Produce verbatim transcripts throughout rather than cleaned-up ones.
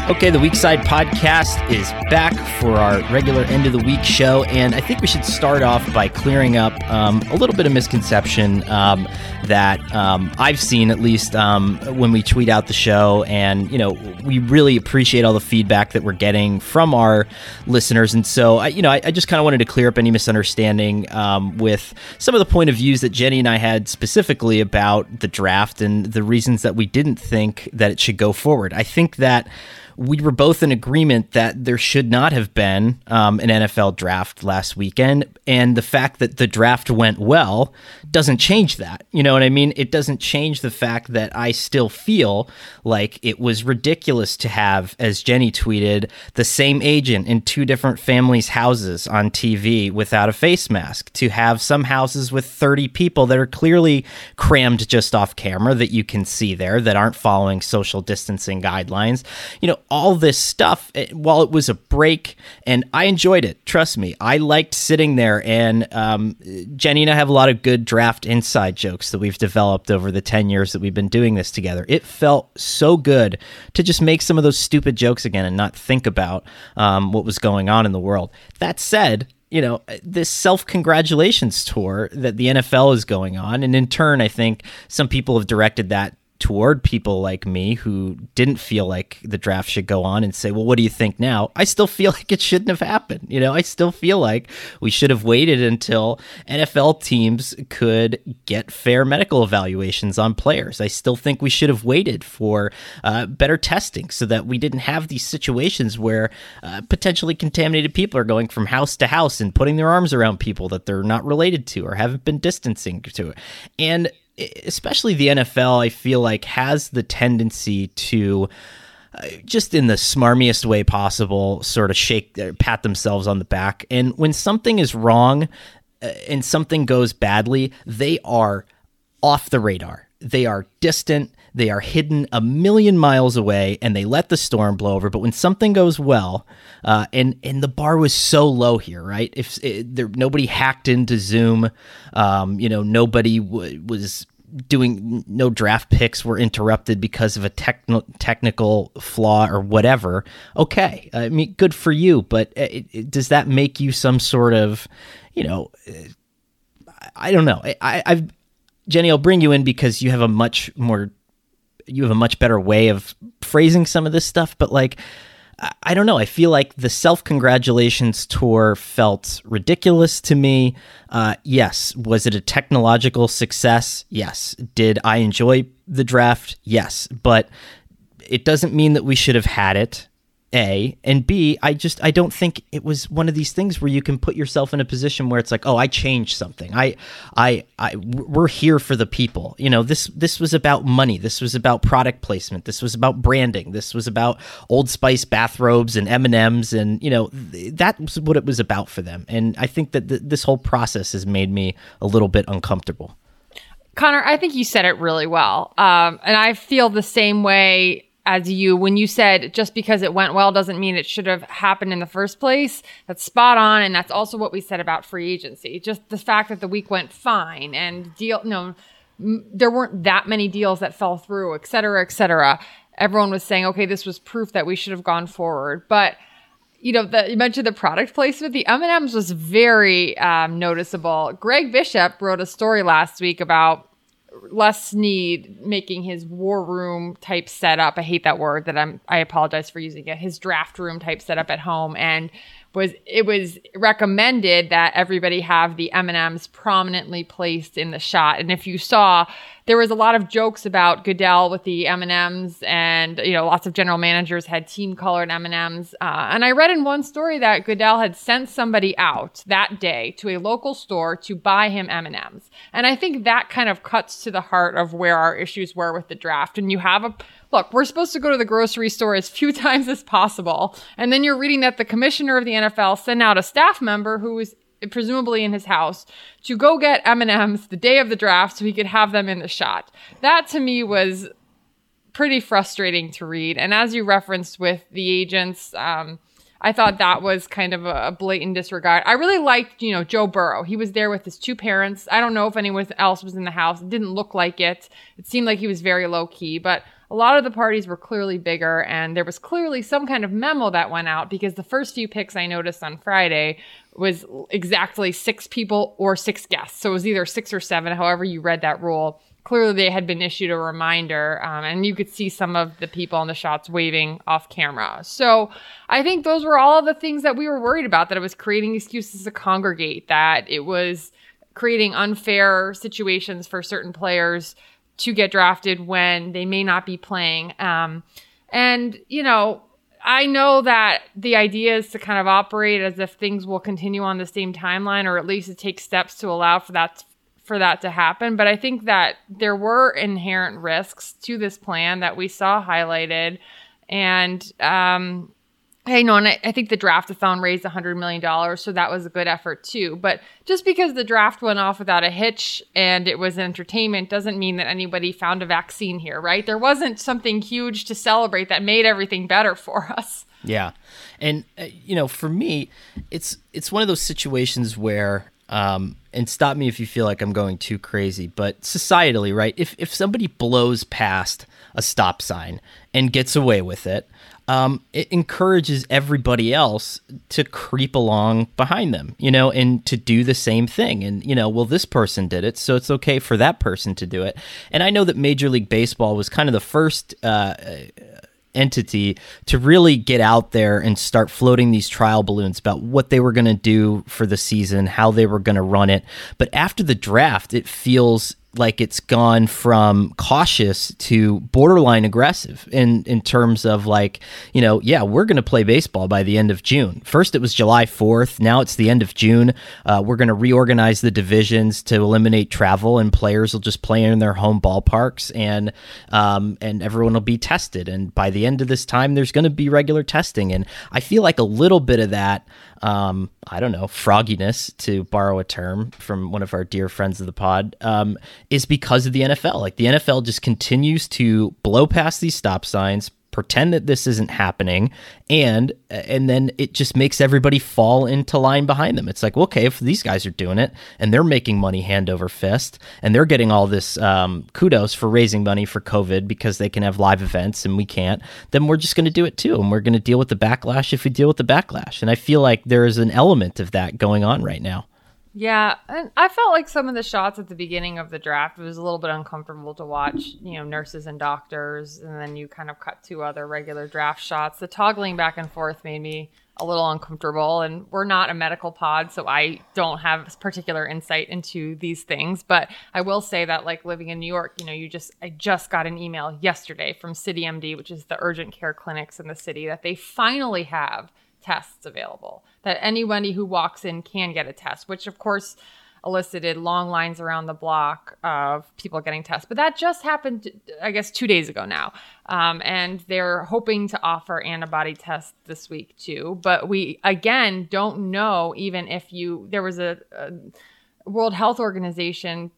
Okay, the Weak Side Podcast is back for our regular end of the week show, and I think we should start off by clearing up um, a little bit of misconception um, that um, I've seen, at least um, when we tweet out the show. And you know, we really appreciate all the feedback that we're getting from our listeners, and so I, you know, I, I just kind of wanted to clear up any misunderstanding um, with some of the point of views that Jenny and I had specifically about the draft and the reasons that we didn't think that it should go forward. I think that we were both in agreement that there should not have been um, an N F L draft last weekend, and the fact that the draft went well doesn't change that. You know what I mean? It doesn't change the fact that I still feel like it was ridiculous to have, as Jenny tweeted, the same agent in two different families' houses on T V without a face mask, to have some houses with thirty people that are clearly crammed just off camera that you can see there that aren't following social distancing guidelines. You know, all this stuff, while it was a break, and I enjoyed it, trust me, I liked sitting there, and um, Jenny and I have a lot of good draft inside jokes that we've developed over the ten years that we've been doing this together. It felt so good to just make some of those stupid jokes again and not think about um, what was going on in the world. That said, you know, this self-congratulations tour that the N F L is going on, and in turn, I think some people have directed that toward people like me who didn't feel like the draft should go on and say, well, what do you think now? I still feel like it shouldn't have happened. You know, I still feel like we should have waited until N F L teams could get fair medical evaluations on players. I still think we should have waited for uh, better testing so that we didn't have these situations where uh, potentially contaminated people are going from house to house and putting their arms around people that they're not related to or haven't been distancing to. And especially the N F L, I feel like, has the tendency to, uh, just in the smarmiest way possible, sort of shake, uh, pat themselves on the back. And when something is wrong uh, and something goes badly, they are off the radar. They are distant. They are hidden a million miles away, and they let the storm blow over. But when something goes well, uh, and and the bar was so low here, right? If it, there nobody hacked into Zoom, um, you know, nobody w- was doing, no draft picks were interrupted because of a techn- technical flaw or whatever. Okay, I mean, good for you. But it, it, does that make you some sort of, you know, I don't know. I, I've Jenny, I'll bring you in because you have a much more. You have a much better way of phrasing some of this stuff, but like, I don't know. I feel like the self-congratulations tour felt ridiculous to me. Uh, yes. Was it a technological success? Yes. Did I enjoy the draft? Yes. But it doesn't mean that we should have had it. A, and B, I just, I don't think it was one of these things where you can put yourself in a position where it's like, oh, I changed something. I, I, I, we're here for the people. You know, this, this was about money. This was about product placement. This was about branding. This was about Old Spice bathrobes and M and M's. And, you know, th- that was what it was about for them. And I think that th- this whole process has made me a little bit uncomfortable. Connor, I think you said it really well. Um, and I feel the same way as you when you said just because it went well doesn't mean it should have happened in the first place. That's spot on, and that's also what we said about free agency. Just the fact that the week went fine and deal no m- there weren't that many deals that fell through, et cetera, et cetera. Everyone was saying, okay, this was proof that we should have gone forward. But you know, the, you mentioned the product placement. The M and M's was very um, noticeable. Greg Bishop wrote a story last week about Les Snead making his war room type setup. I hate that word that I'm, I apologize for using it. His draft room type setup at home. And was, it was recommended that everybody have the M and M's prominently placed in the shot. And if you saw, there was a lot of jokes about Goodell with the M and M's, and, you know, lots of general managers had team colored M and M's. Uh, and I read in one story that Goodell had sent somebody out that day to a local store to buy him M and M's. And I think that kind of cuts to the heart of where our issues were with the draft. And you have a, look, we're supposed to go to the grocery store as few times as possible. And then you're reading that the commissioner of the N F L sent out a staff member who was presumably in his house to go get M and M's the day of the draft so he could have them in the shot. That to me was pretty frustrating to read. And as you referenced with the agents, um, I thought that was kind of a blatant disregard. I really liked, you know, Joe Burrow. He was there with his two parents. I don't know if anyone else was in the house. It didn't look like it. It seemed like he was very low key, but a lot of the parties were clearly bigger, and there was clearly some kind of memo that went out, because the first few picks I noticed on Friday was exactly six people or six guests. So it was either six or seven, however you read that rule. Clearly they had been issued a reminder, um, and you could see some of the people in the shots waving off camera. So I think those were all of the things that we were worried about, that it was creating excuses to congregate, that it was creating unfair situations for certain players to get drafted when they may not be playing. Um, and, you know, I know that the idea is to kind of operate as if things will continue on the same timeline, or at least to take steps to allow for that for that to happen. But I think that there were inherent risks to this plan that we saw highlighted. And um, I know, and I, I think the draft-a-thon raised one hundred million dollars, so that was a good effort too. But just because the draft went off without a hitch and it was entertainment doesn't mean that anybody found a vaccine here, right? There wasn't something huge to celebrate that made everything better for us. Yeah. And, uh, you know, for me, it's it's one of those situations where, um, and stop me if you feel like I'm going too crazy, but societally, right? If if somebody blows past a stop sign and gets away with it, um, it encourages everybody else to creep along behind them, you know, and to do the same thing. And, you know, well, this person did it, so it's okay for that person to do it. And I know that Major League Baseball was kind of the first uh, entity to really get out there and start floating these trial balloons about what they were going to do for the season, how they were going to run it. But after the draft, it feels like it's gone from cautious to borderline aggressive in, in terms of like, you know, yeah, we're going to play baseball by the end of June. First, it was July fourth. Now it's the end of June. Uh, we're going to reorganize the divisions to eliminate travel, and players will just play in their home ballparks, and um, and everyone will be tested. And by the end of this time, there's going to be regular testing. And I feel like a little bit of that, um, I don't know, frogginess, to borrow a term from one of our dear friends of the pod, um, is because of the N F L. Like, the N F L just continues to blow past these stop signs, pretend that this isn't happening, and and then it just makes everybody fall into line behind them. It's like, well, okay, if these guys are doing it and they're making money hand over fist, and they're getting all this um, kudos for raising money for COVID because they can have live events and we can't, then we're just going to do it too, and we're going to deal with the backlash if we deal with the backlash. And I feel like there is an element of that going on right now. Yeah, and I felt like some of the shots at the beginning of the draft, it was a little bit uncomfortable to watch, you know, nurses and doctors, and then you kind of cut to other regular draft shots. The toggling back and forth made me a little uncomfortable, and we're not a medical pod, so I don't have particular insight into these things. But I will say that, like, living in New York, you know, you just, I just got an email yesterday from CityMD, which is the urgent care clinics in the city, that they finally have tests available, that anybody who walks in can get a test, which of course elicited long lines around the block of people getting tests. But that just happened, I guess, two days ago now. Um, and they're hoping to offer antibody tests this week too. But we, again, don't know, even if you, there was a, a World Health Organization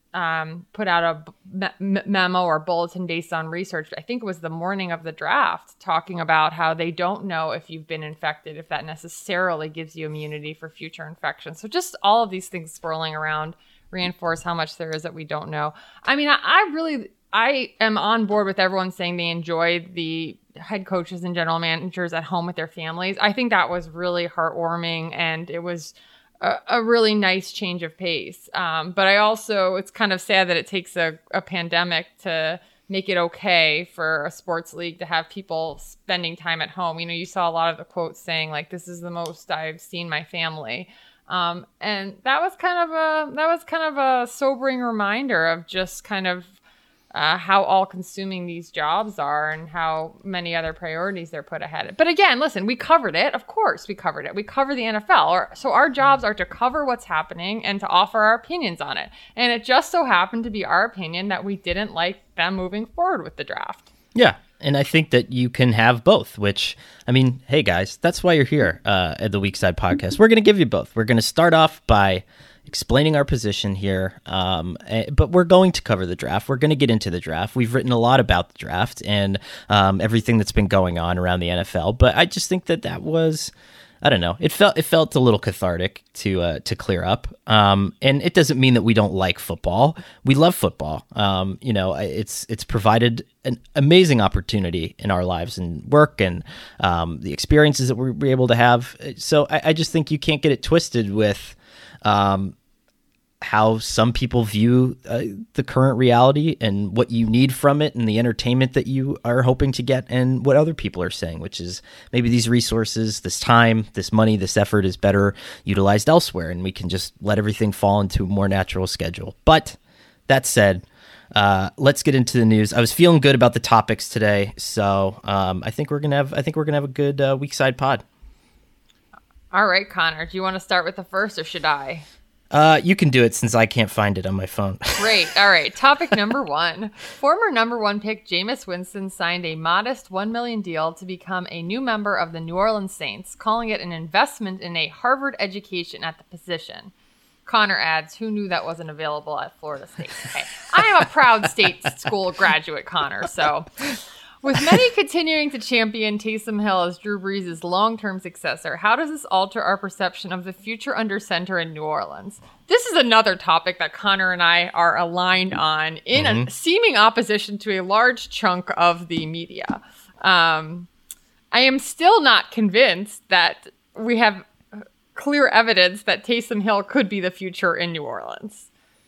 Um, put out a me- memo or bulletin based on research, I think it was the morning of the draft, talking about how they don't know if you've been infected, if that necessarily gives you immunity for future infections. So just all of these things swirling around reinforce how much there is that we don't know. I mean, I, I really, I am on board with everyone saying they enjoyed the head coaches and general managers at home with their families. I think that was really heartwarming, and it was A, a really nice change of pace. Um, but I also, it's kind of sad that it takes a, a pandemic to make it okay for a sports league to have people spending time at home. You know, you saw a lot of the quotes saying, like, this is the most I've seen my family. Um, and that was kind of a, that was kind of a sobering reminder of just kind of Uh, how all-consuming these jobs are and how many other priorities they're put ahead. But again, listen, we covered it. Of course we covered it. We cover the N F L. Or, so our jobs are to cover what's happening and to offer our opinions on it. And it just so happened to be our opinion that we didn't like them moving forward with the draft. Yeah. And I think that you can have both, which, I mean, hey guys, that's why you're here uh, at the Weak Side Podcast. We're going to give you both. We're going to start off by explaining our position here, um, but we're going to cover the draft. We're going to get into the draft. We've written a lot about the draft and um, everything that's been going on around the N F L, but I just think that that was I don't know. It felt it felt a little cathartic to uh, to clear up. Um, and it doesn't mean that we don't like football. We love football. Um, you know, it's it's provided an amazing opportunity in our lives and work and um, the experiences that we're able to have. So I, I just think you can't get it twisted with um, how some people view uh, the current reality and what you need from it and the entertainment that you are hoping to get and what other people are saying, which is maybe these resources, this time, this money, this effort is better utilized elsewhere, and we can just let everything fall into a more natural schedule. But that said, uh, let's get into the news. I was feeling good about the topics today, so um, I think we're gonna have I think we're gonna have a good uh, week side pod. All right, Connor, do you want to start with the first, or should I? Uh, you can do it since I can't find it on my phone. Great. All right. Topic number one. Former number one pick Jameis Winston signed a modest one million dollars deal to become a new member of the New Orleans Saints, calling it an investment in a Harvard education at the position. Connor adds, who knew that wasn't available at Florida State? Okay. I am a proud state school graduate, Connor, so... With many continuing to champion Taysom Hill as Drew Brees' long-term successor, how does this alter our perception of the future under center in New Orleans? This is another topic that Connor and I are aligned on in mm-hmm. a seeming opposition to a large chunk of the media. Um, I am still not convinced that we have clear evidence that Taysom Hill could be the future in New Orleans.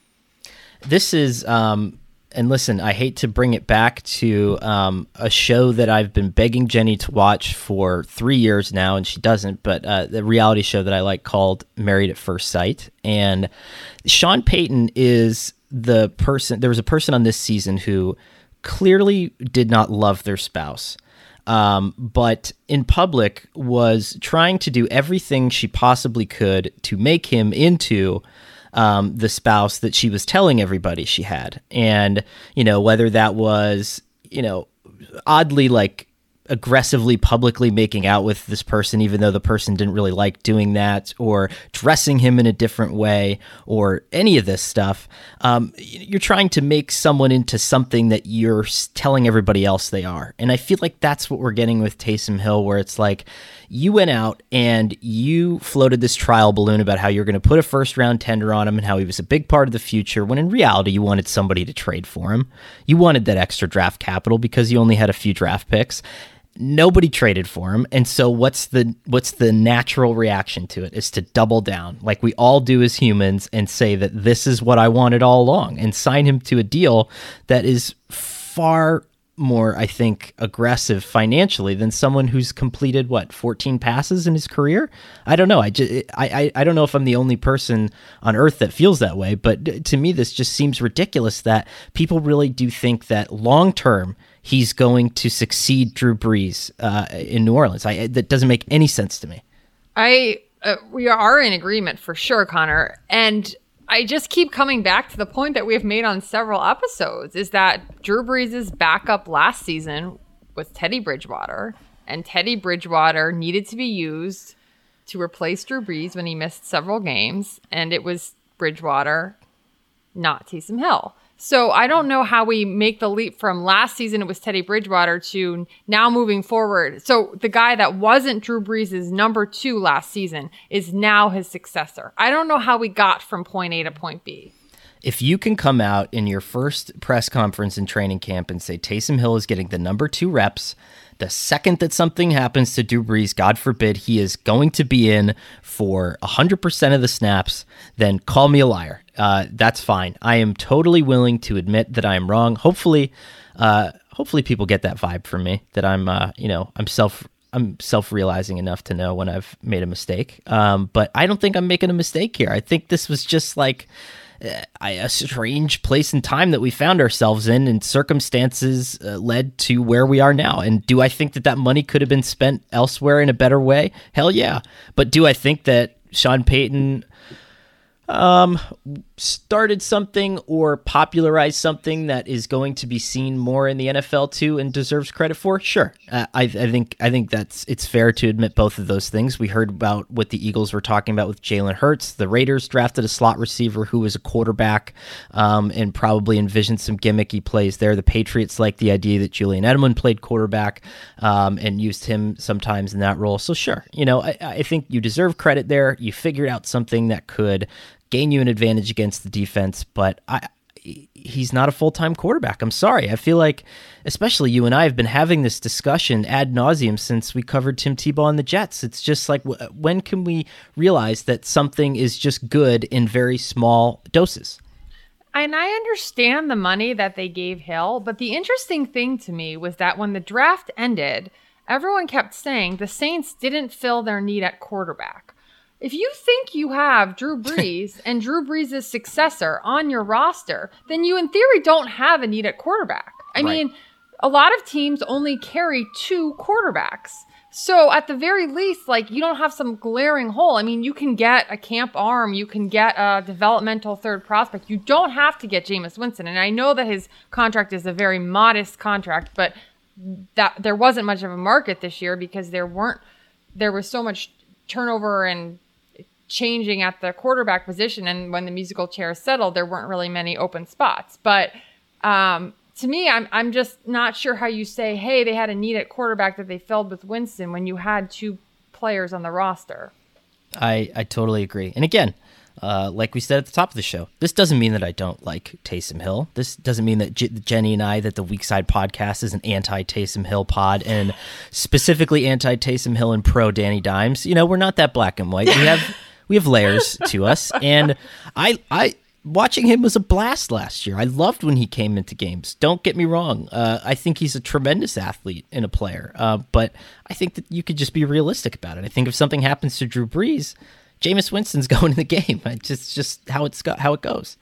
This is... Um... And listen, I hate to bring it back to um, a show that I've been begging Jenny to watch for three years now, and she doesn't, but uh, the reality show that I like called Married at First Sight. And Sean Payton is the person, there was a person on this season who clearly did not love their spouse, um, but in public was trying to do everything she possibly could to make him into Um, the spouse that she was telling everybody she had. And, you know, whether that was, you know, oddly like aggressively publicly making out with this person, even though the person didn't really like doing that, or dressing him in a different way, or any of this stuff, um, you're trying to make someone into something that you're telling everybody else they are. And I feel like that's what we're getting with Taysom Hill, where it's like, you went out and you floated this trial balloon about how you're going to put a first round tender on him and how he was a big part of the future, when in reality you wanted somebody to trade for him. You wanted that extra draft capital because you only had a few draft picks. Nobody traded for him. And so what's the what's the natural reaction to it is to double down, like we all do as humans, and say that this is what I wanted all along, and sign him to a deal that is far more, I think, aggressive financially than someone who's completed what fourteen passes in his career. I don't know. I just I, I I don't know if I'm the only person on earth that feels that way, but to me this just seems ridiculous that people really do think that long term he's going to succeed Drew Brees uh, in New Orleans. I that doesn't make any sense to me. I uh, we are in agreement for sure, Connor, and I just keep coming back to the point that we have made on several episodes, is that Drew Brees' backup last season was Teddy Bridgewater, and Teddy Bridgewater needed to be used to replace Drew Brees when he missed several games, and it was Bridgewater, not Taysom Hill. So I don't know how we make the leap from last season it was Teddy Bridgewater to now moving forward. So the guy that wasn't Drew Brees' number two last season is now his successor. I don't know how we got from point A to point B. If you can come out in your first press conference in training camp and say Taysom Hill is getting the number two reps, the second that something happens to Drew Brees, God forbid, he is going to be in for one hundred percent of the snaps, then call me a liar. Uh, that's fine. I am totally willing to admit that I am wrong. Hopefully, uh, hopefully people get that vibe from me, that I'm, uh, you know, I'm self, I'm self-realizing enough to know when I've made a mistake. Um, but I don't think I'm making a mistake here. I think this was just like a strange place and time that we found ourselves in, and circumstances uh, led to where we are now. And do I think that that money could have been spent elsewhere in a better way? Hell yeah. But do I think that Sean Payton um, started something or popularized something that is going to be seen more in the N F L too and deserves credit for? Sure. Uh, I, I think I think that's it's fair to admit both of those things. We heard about what the Eagles were talking about with Jalen Hurts. The Raiders drafted a slot receiver who was a quarterback um, and probably envisioned some gimmicky plays there. The Patriots liked the idea that Julian Edelman played quarterback um, and used him sometimes in that role. So sure, you know, I, I think you deserve credit there. You figured out something that could gain you an advantage against the defense, but I, he's not a full-time quarterback. I'm sorry. I feel like, especially you and I have been having this discussion ad nauseum since we covered Tim Tebow and the Jets. It's just like, when can we realize that something is just good in very small doses? And I understand the money that they gave Hill, but the interesting thing to me was that when the draft ended, everyone kept saying the Saints didn't fill their need at quarterback. If you think you have Drew Brees and Drew Brees' successor on your roster, then you in theory don't have a need at quarterback. I right. mean, a lot of teams only carry two quarterbacks. So at the very least, like, you don't have some glaring hole. I mean, you can get a camp arm, you can get a developmental third prospect. You don't have to get Jameis Winston. And I know that his contract is a very modest contract, but that there wasn't much of a market this year because there weren't there was so much turnover and changing at the quarterback position, and when the musical chairs settled, there weren't really many open spots. But um, to me, I'm I'm just not sure how you say, hey, they had a need at quarterback that they filled with Winston when you had two players on the roster. I, I totally agree. And again, uh, like we said at the top of the show, this doesn't mean that I don't like Taysom Hill. This doesn't mean that J- Jenny and I, that the Weak Side podcast is an anti-Taysom Hill pod, and specifically anti-Taysom Hill and pro Danny Dimes. You know, we're not that black and white. We have... We have layers to us, and I, I watching him was a blast last year. I loved when he came into games. Don't get me wrong. Uh, I think he's a tremendous athlete and a player, uh, but I think that you could just be realistic about it. I think if something happens to Drew Brees, Jameis Winston's going in the game. It's just, just how it's how it goes.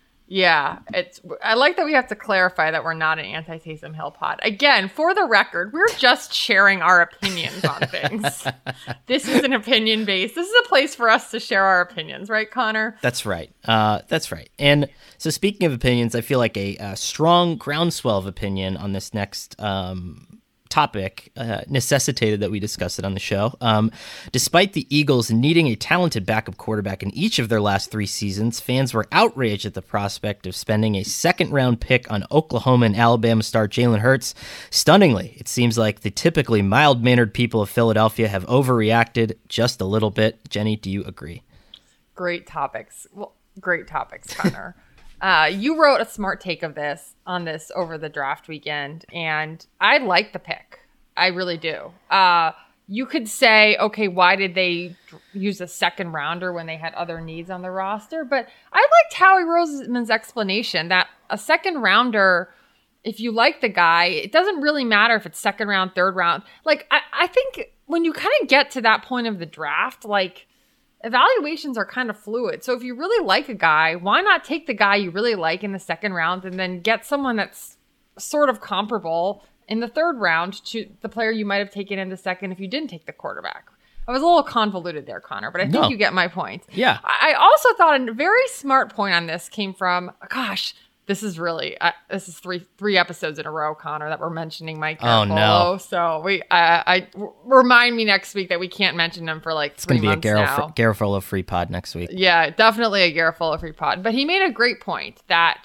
Yeah, it's. I like that we have to clarify that we're not an anti-Taysom Hill pod. Again, for the record, we're just sharing our opinions on things. This is an opinion based. This is a place for us to share our opinions, right, Connor? That's right. Uh, that's right. And so, speaking of opinions, I feel like a, a strong groundswell of opinion on this next um, topic uh, necessitated that we discuss it on the show. Um, despite the Eagles needing a talented backup quarterback in each of their last three seasons, fans were outraged at the prospect of spending a second-round pick on Oklahoma and Alabama star Jalen Hurts. Stunningly, it seems like the typically mild-mannered people of Philadelphia have overreacted just a little bit. Jenny, do you agree? Great topics. Well, great topics, Connor. Uh, you wrote a smart take of this on this over the draft weekend, and I like the pick. I really do. Uh, you could say, okay, why did they use a second rounder when they had other needs on the roster? But I liked Howie Roseman's explanation that a second rounder, if you like the guy, it doesn't really matter if it's second round, third round. Like, I, I think when you kind of get to that point of the draft, like, evaluations are kind of fluid. So if you really like a guy, why not take the guy you really like in the second round and then get someone that's sort of comparable in the third round to the player you might have taken in the second if you didn't take the quarterback? I was a little convoluted there, Connor, but I think no. you get my point. Yeah. I also thought a very smart point on this came from, gosh, this is really, uh, this is three three episodes in a row, Connor, that we're mentioning Mike Garafolo. Oh, no. So we, uh, I w- remind me next week that we can't mention him for like it's three gonna months It's going now. to be a Garaf- Garafolo free pod next week. Yeah, definitely a Garafolo free pod. But he made a great point that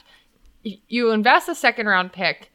you invest a second round pick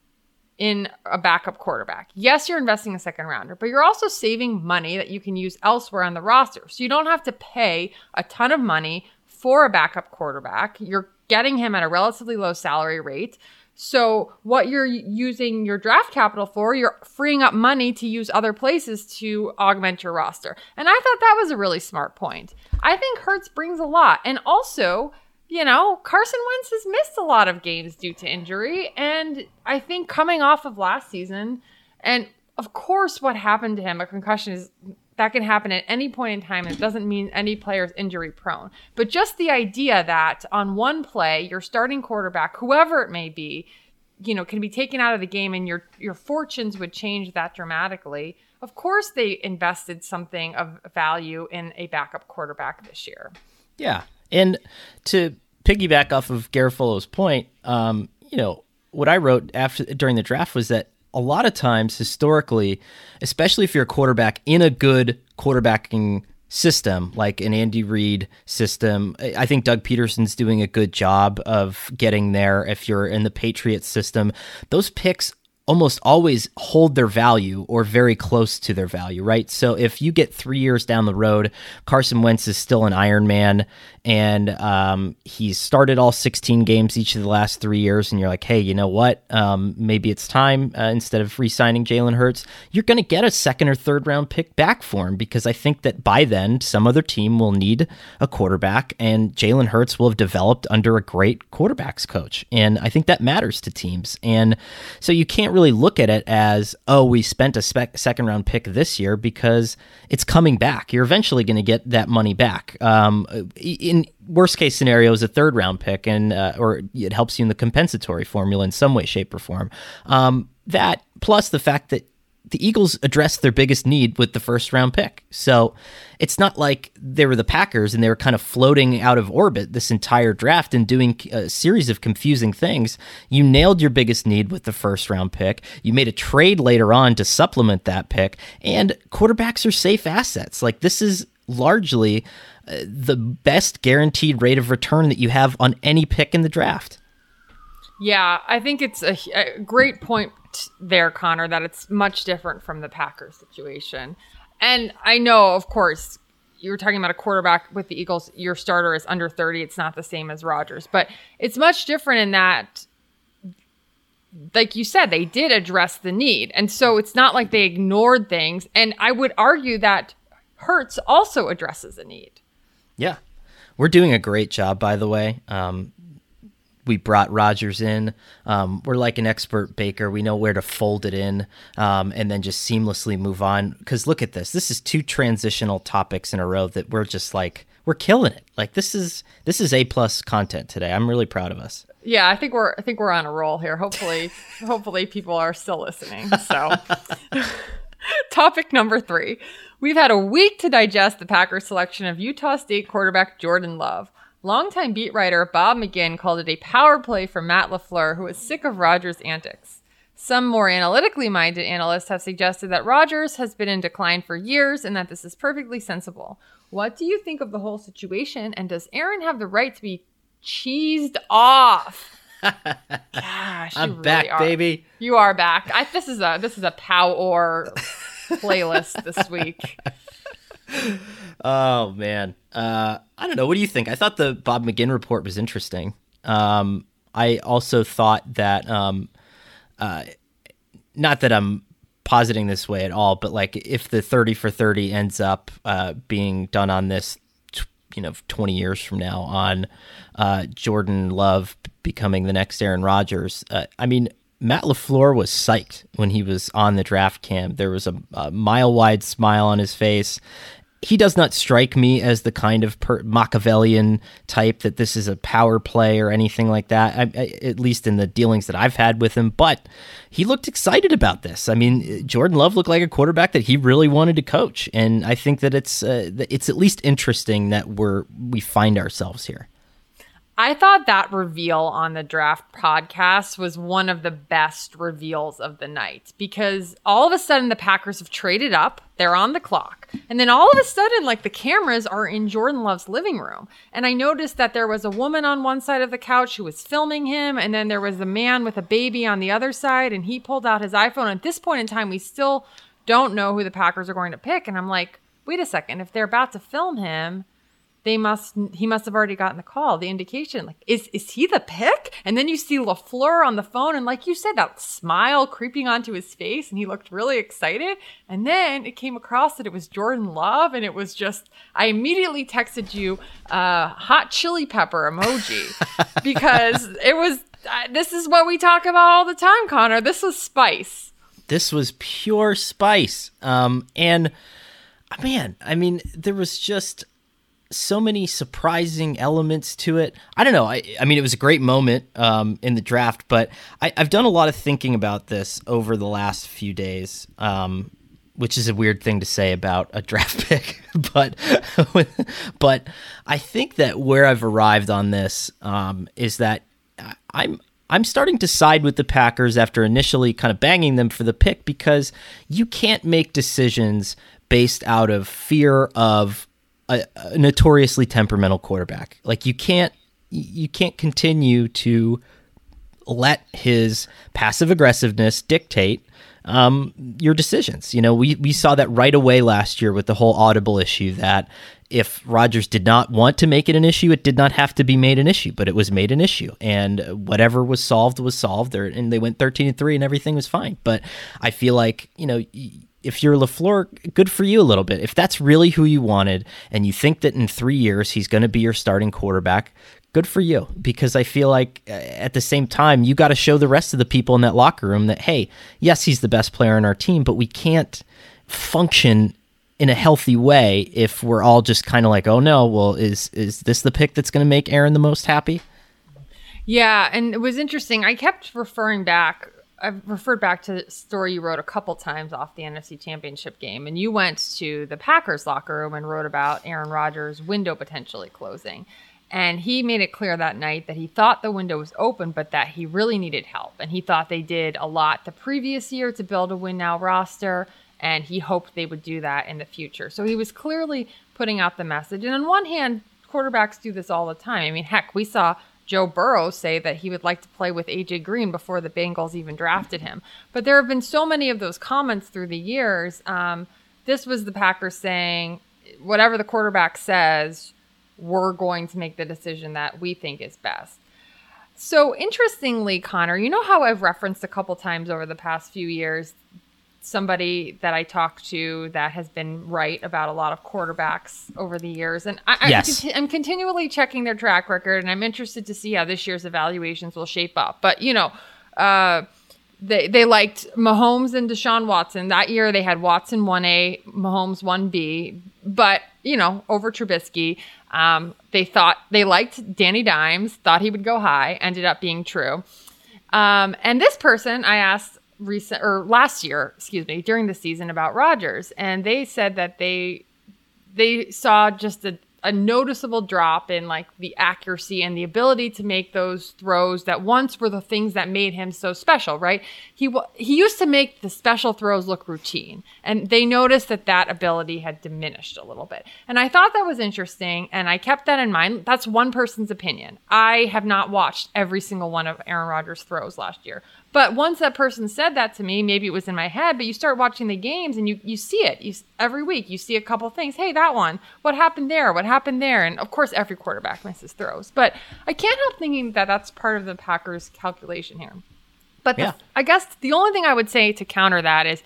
in a backup quarterback. Yes, you're investing a second rounder, but you're also saving money that you can use elsewhere on the roster. So you don't have to pay a ton of money for a backup quarterback. You're getting him at a relatively low salary rate. So what you're using your draft capital for, you're freeing up money to use other places to augment your roster. And I thought that was a really smart point. I think Hurts brings a lot. And also, you know, Carson Wentz has missed a lot of games due to injury. And I think coming off of last season, and of course what happened to him, a concussion is that can happen at any point in time. It doesn't mean any player is injury prone. But just the idea that on one play, your starting quarterback, whoever it may be, you know, can be taken out of the game and your your fortunes would change that dramatically. Of course, they invested something of value in a backup quarterback this year. Yeah. And to piggyback off of Garofalo's point, um, you know, what I wrote after during the draft was that a lot of times historically, especially if you're a quarterback in a good quarterbacking system, like an Andy Reid system, I think Doug Peterson's doing a good job of getting there. If you're in the Patriots system, those picks almost always hold their value or very close to their value, right? So if you get three years down the road, Carson Wentz is still an Iron Man, and um, he's started all sixteen games each of the last three years, and you're like, hey, you know what? Um, maybe it's time, uh, instead of re-signing Jalen Hurts, you're going to get a second or third round pick back for him, because I think that by then, some other team will need a quarterback, and Jalen Hurts will have developed under a great quarterbacks coach. And I think that matters to teams. And so you can't really look at it as, oh, we spent a spec- second round pick this year, because it's coming back. You're eventually going to get that money back. Um, in worst case scenario is a third round pick, and uh, or it helps you in the compensatory formula in some way, shape, or form. Um, that plus the fact that the Eagles addressed their biggest need with the first round pick. So it's not like they were the Packers and they were kind of floating out of orbit this entire draft and doing a series of confusing things. You nailed your biggest need with the first round pick. You made a trade later on to supplement that pick, and quarterbacks are safe assets. Like, this is largely uh, the best guaranteed rate of return that you have on any pick in the draft. Yeah, I think it's a, a great point there, Connor, that it's much different from the Packers situation. And I know, of course, you were talking about a quarterback with the Eagles, your starter is under thirty. It's not the same as Rodgers, but it's much different in that, like you said, they did address the need. And so it's not like they ignored things. And I would argue that Hurts also addresses a need. Yeah. We're doing a great job, by the way. Um, We brought Rodgers in. Um, we're like an expert baker. We know where to fold it in, um, and then just seamlessly move on. Because look at this. This is two transitional topics in a row that we're just like, we're killing it. Like, this is this is A plus content today. I'm really proud of us. Yeah, I think we're I think we're on a roll here. Hopefully, hopefully people are still listening. So, topic number three. We've had a week to digest the Packers' selection of Utah State quarterback Jordan Love. Longtime beat writer Bob McGinn called it a power play for Matt LaFleur, who was sick of Rodgers' antics. Some more analytically minded analysts have suggested that Rodgers has been in decline for years and that this is perfectly sensible. What do you think of the whole situation, and does Aaron have the right to be cheesed off? Gosh, I'm you really back, are. baby. You are back. I, this is a this is a Pow or playlist this week. Oh, man. Uh, I don't know. What do you think? I thought the Bob McGinn report was interesting. Um, I also thought that, um, uh, not that I'm positing this way at all, but like if the thirty for thirty ends up uh, being done on this, you know, twenty years from now on uh, Jordan Love becoming the next Aaron Rodgers, uh, I mean, Matt LaFleur was psyched when he was on the draft cam. There was a, a mile-wide smile on his face. He does not strike me as the kind of per- Machiavellian type that this is a power play or anything like that, I, I, at least in the dealings that I've had with him. But he looked excited about this. I mean, Jordan Love looked like a quarterback that he really wanted to coach. And I think that it's uh, it's at least interesting that we're we find ourselves here. I thought that reveal on the draft podcast was one of the best reveals of the night, because all of a sudden the Packers have traded up. They're on the clock. And then all of a sudden, like, the cameras are in Jordan Love's living room. And I noticed that there was a woman on one side of the couch who was filming him. And then there was a man with a baby on the other side. And he pulled out his iPhone. At this point in time, we still don't know who the Packers are going to pick. And I'm like, wait a second. If they're about to film him, They must. He must have already gotten the call, the indication. Like, is is he the pick? And then you see LaFleur on the phone, and like you said, that smile creeping onto his face, and he looked really excited. And then it came across that it was Jordan Love, and it was just. I immediately texted you uh, hot chili pepper emoji because it was. Uh, this is what we talk about all the time, Connor. This was spice. This was pure spice. Um, and man, I mean, there was just so many surprising elements to it. I don't know. I, I mean, it was a great moment um, in the draft, but I, I've done a lot of thinking about this over the last few days. Um, which is a weird thing to say about a draft pick, but but I think that where I've arrived on this um, is that I'm I'm starting to side with the Packers after initially kind of banging them for the pick, because you can't make decisions based out of fear of a, a notoriously temperamental quarterback. Like you can't you can't continue to let his passive aggressiveness dictate um, your decisions. You know, we, we saw that right away last year with the whole Audible issue, that if Rodgers did not want to make it an issue, it did not have to be made an issue, but it was made an issue, and whatever was solved was solved, or, and they went thirteen and three and everything was fine. But I feel like, you know, if you're LaFleur, good for you a little bit. If that's really who you wanted and you think that in three years he's going to be your starting quarterback, good for you, because I feel like uh, at the same time, you got to show the rest of the people in that locker room that, hey, yes, he's the best player on our team, but we can't function in a healthy way if we're all just kind of like, oh no, well, is is this the pick that's going to make Aaron the most happy? Yeah, and it was interesting. I kept referring back. I've referred back to the story you wrote a couple times off the N F C Championship game, and you went to the Packers locker room and wrote about Aaron Rodgers' window potentially closing. And he made it clear that night that he thought the window was open, but that he really needed help. And he thought they did a lot the previous year to build a win-now roster, and he hoped they would do that in the future. So he was clearly putting out the message. And on one hand, quarterbacks do this all the time. I mean, heck, we saw Joe Burrow say that he would like to play with A J Green before the Bengals even drafted him. But there have been so many of those comments through the years. Um, this was the Packers saying, whatever the quarterback says, we're going to make the decision that we think is best. So interestingly, Connor, you know how I've referenced a couple times over the past few years somebody that I talked to that has been right about a lot of quarterbacks over the years. And I, yes. I'm, I'm continually checking their track record, and I'm interested to see how this year's evaluations will shape up. But, you know, uh, they they liked Mahomes and Deshaun Watson. That year they had Watson one A, Mahomes one B. But, you know, over Trubisky, um, they thought they liked Danny Dimes, thought he would go high, ended up being true. Um, and this person I asked recent or last year, excuse me, during the season about Rodgers, and they said that they they saw just a, a noticeable drop in like the accuracy and the ability to make those throws that once were the things that made him so special, right? He he used to make the special throws look routine, and they noticed that that ability had diminished a little bit. And I thought that was interesting, and I kept that in mind. That's one person's opinion. I have not watched every single one of Aaron Rodgers' throws last year. But once that person said that to me, maybe it was in my head, but you start watching the games and you, you see it. You, every week you see a couple things. Hey, that one. What happened there? What happened there? And of course, every quarterback misses throws. But I can't help thinking that that's part of the Packers' calculation here. But yeah. the, I guess the only thing I would say to counter that is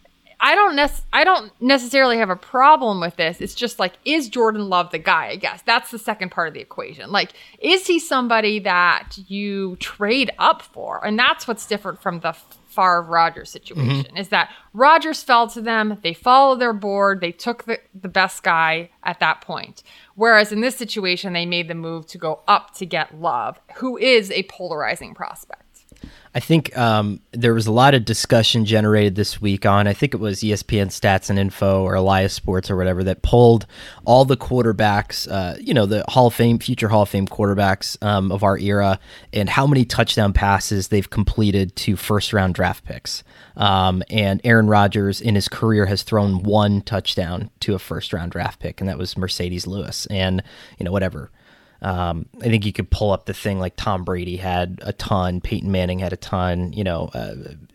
I don't nec- I don't necessarily have a problem with this. It's just like, is Jordan Love the guy, I guess? That's the second part of the equation. Like, is he somebody that you trade up for? And that's what's different from the Favre-Rodgers situation, mm-hmm. is that Rodgers fell to them. They followed their board. They took the, the best guy at that point. Whereas in this situation, they made the move to go up to get Love, who is a polarizing prospect. I think um, there was a lot of discussion generated this week on, I think it was E S P N Stats and Info or Elias Sports or whatever, that pulled all the quarterbacks, uh, you know, the Hall of Fame, future Hall of Fame quarterbacks um, of our era, and how many touchdown passes they've completed to first round draft picks. Um, and Aaron Rodgers in his career has thrown one touchdown to a first round draft pick, and that was Mercedes Lewis. And, you know, whatever. Um, I think you could pull up the thing like Tom Brady had a ton, Peyton Manning had a ton, you know, uh,